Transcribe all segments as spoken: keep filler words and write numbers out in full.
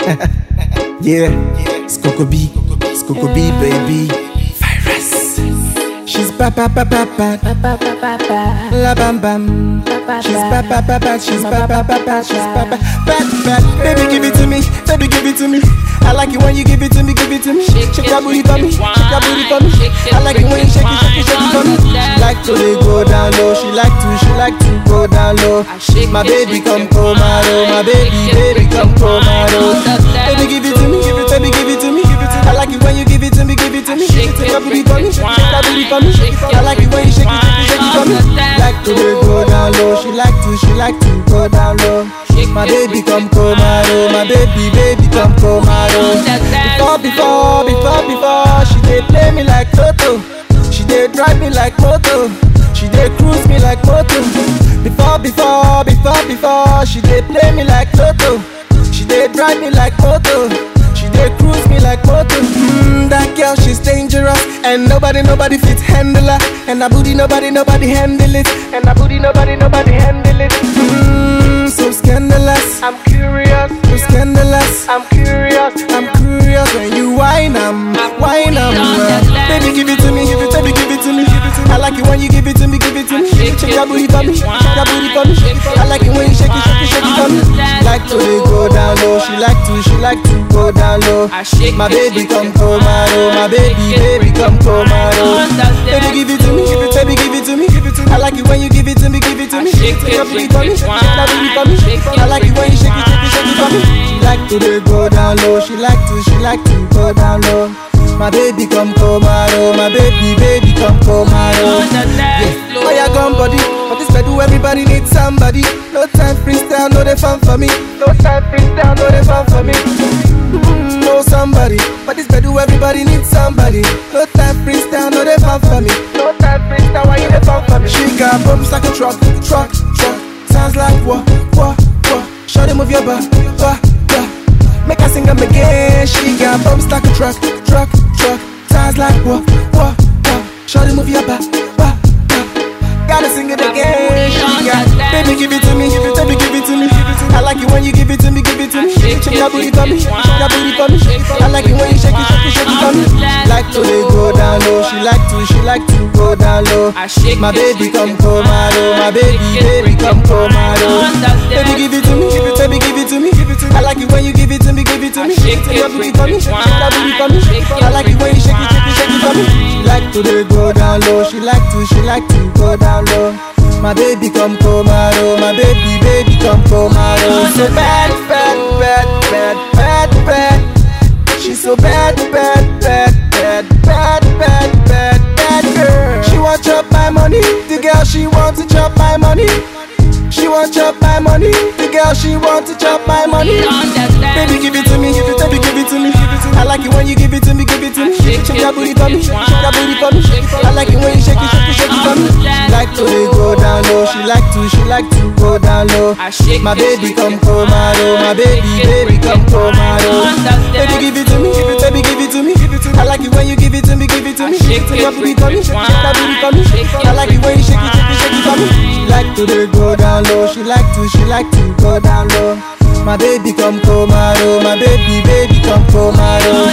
Yeah, Skokobi, Skokobi, baby. Virus. She's ba ba ba ba ba, la bam bam. She's ba ba ba ba, she's ba ba ba ba, she's ba ba ba ba. Baby, give it to me, baby, give it to me. I like it when you give it to me, give it to me. Shake that booty for me, shake that booty for me. I like it when you shake it, shake it, shake it for me. She like to they go down low, she like to, she like to go down low. My baby come Komaro, my baby, baby come Komaro. Baby, give it to me, give it, baby, give it to me. I like it when you give it to me, give it to me. Shake that booty for me, shake that booty for me. I like it when you shake it, shake it, shake it for me. Like to they go down low, she like to, she like to go down low. My baby come Komaro, my baby, baby come Komaro. Before, before, before, before, she did play me like Toto. She did drive me like moto. She did cruise me like moto. Before, before, before, before, she did play me like Toto. She did drive me like moto. She did cruise me like moto. Mmm, that girl, she's dangerous. And nobody, nobody fit handle her. And that booty, nobody, nobody handle it. And that booty, nobody, nobody handle it. Mmm, so scandalous. I'm curious. So scandalous. I'm curious. I'm curious when you whine, I'm whine, I'm baby, give it to me, give it, baby, give it to me. I like it when you give it to me, give it to me. Shake that booty for me, shake that booty for me. I like it when you shake it, shake it, shake it for me. She like to they go down low, she like to, she like to go down low. My baby come Komaro, my baby, baby come Komaro. Baby, give it to me, give it, baby, give it to me. I like it when you give it to me, give it to me. Shake that booty for me, shake that booty for me. I like it when you shake it, shake it, shake it for me. She like to they go down low, she like to, she like to go down low. My baby come Komaro, my baby, baby come Komaro. Yeah. Oh yeah, come body, but this bed do everybody needs somebody. No time freestyle, no they fun for me. No time freestyle, no they fun for me. Mm, no somebody, but this bed do everybody needs somebody. No time freestyle, no they fun for me. No time freestyle, why you they fun for me? She got bumps like a truck, truck, truck. Sounds like what, what, what? Shawty move your butt, butt, butt. Make her sing them again. She got bumps like a truck, truck, truck. Sounds like what, what, what? Shawty move your butt, butt, butt. Gotta sing it again. She got, baby give it to me, give it, baby give it to me. I like it when you give it to me, give it to me. Shake that booty for me, shake that booty for me. I like it when you shake it, shake it, shake it for me. Like to they go down low, she like to, she like to go down low. My baby come Komaro, my baby, baby come Komaro. Baby give it to me, give it, baby give it to me. I like it when you give it to me, give it to me. Shake that booty for me, shake that booty for me. I like it when you shake it, shake it, shake it for me. Like to they go down low, she like to, she like to go down low. My baby come Komaro, my baby, baby come Komaro. So bad, bad, bad, bad, bad, bad. She's so bad, bad, bad, bad, bad, bad, bad, bad girl. She want chop my money, the girl she want to chop my money. She want chop my money, the girl she want to chop my money. Baby give it to me, give it, baby give it to me. I like it when you give it to me, give it to me. Shake that booty for me, shake that booty for me. I like it when you shake it, shake it, shake it for me. She like to they go down low, she like to, she like to go down low. My baby come Komaro, my baby, baby come Komaro. Baby give it to me, give it, baby give it to me. I like it when you give it to me, give it to me. Shake that booty for me, shake that booty for me. I like it when you shake it, shake it, shake it for me. She like to they go down low, she like to, she like to go down low. My baby come Komaro, my baby, baby come Komaro.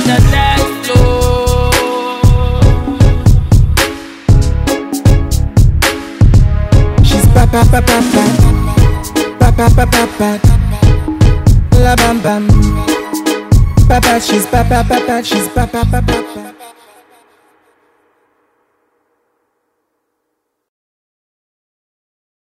She's ba ba ba ba ba, ba ba ba ba ba, la bam bam. Ba ba, she's ba ba ba ba, she's ba ba ba ba ba.